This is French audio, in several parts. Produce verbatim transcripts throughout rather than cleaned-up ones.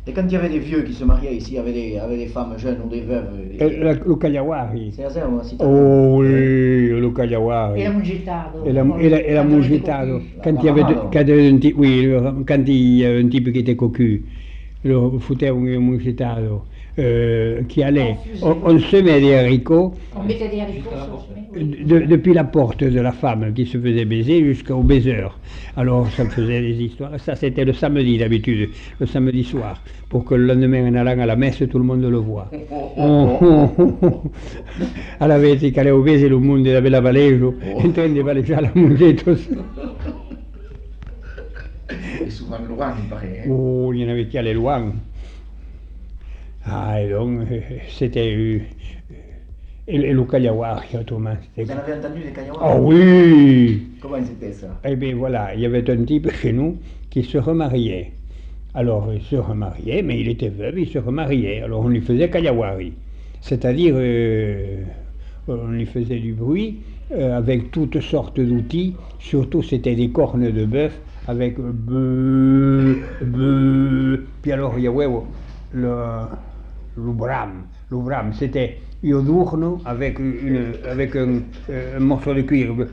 Et quand il y avait des vieux qui se mariaient ici, avec des, avec des femmes jeunes ou des veuves, E et- la, lo Cagliawari. c'est ça, moi, si t'as Oh eh, oui, lo E la Cagliawari. muggettado, E la, e la, e la quando avete mugitado. cocu. la, Quand la il y avait, de- mamma, quand il y avait un type, oui, le- quand il y avait un type qui était cocu, lo foutevano un mugitado, euh, qui allait, on, on semait des haricots On mettait des haricots sur le de- depuis la porte de la femme qui se faisait baiser jusqu'au baiser. Alors ça faisait des histoires. Ça c'était le samedi d'habitude, le samedi soir, pour que le lendemain en allant à la messe tout le monde le voit. Oh, oh, oh, oh. Alla vedi che le baiser le monde aveva la valeggio, intendi valeggiare la mugettos. et souvent loin, il paraît. Hein. Oh, il y en avait qui allaient loin. Ah, et donc, euh, c'était... euh, et, et le Cagliawari, autrement. Vous en avez entendu des Kayawa? Ah oui! Comment c'était ça? Eh bien voilà, il y avait un type chez nous qui se remariait. Alors il se remariait, mais il était veuve, il se remariait. Alors on lui faisait Cagliawari. C'est-à-dire, euh, on lui faisait du bruit euh, avec toutes sortes d'outils. Surtout c'était des cornes de bœuf avec beuh, beuh. Puis alors il y avait le, le bram. Le bram, c'était Iodurno avec, une, avec un, euh, un morceau de cuir. Beuh,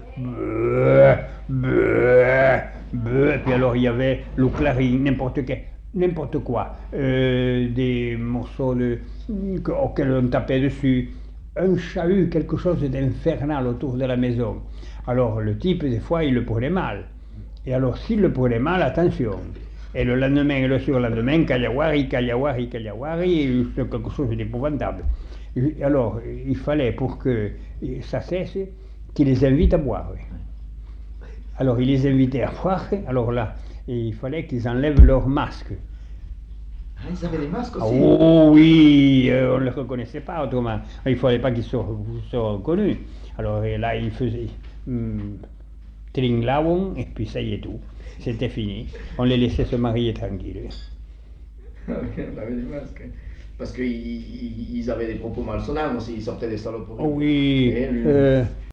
beuh, beuh. Puis alors il y avait le clarin, n'importe quel, n'importe quoi. Euh, des morceaux de, auxquels on tapait dessus. Un chahut, quelque chose d'infernal autour de la maison. Alors le type, des fois, il le prenait mal. Et alors s'il le prenait mal, attention. Et le lendemain et le surlendemain, Cagliawari, Cagliawari, Cagliawari, c'est quelque chose d'épouvantable. Et alors, il fallait pour que ça cesse qu'il les invite à boire. Alors il les invitait à boire, alors là, il fallait qu'ils enlèvent leur masque. Ah, ils avaient des masques Ah, aussi? oh oui, euh, on ne les reconnaissait pas autrement. Il ne fallait pas qu'ils soient, soient reconnus. Alors et là, il faisait hum, tringlaon, et puis ça y est tout. C'était fini. On les laissait se marier tranquilles. Ah, oui, on avait des masques. Parce qu'ils avaient des propos malsonnants aussi, ils sortaient des saloperies. Oh oui. Et lui- euh,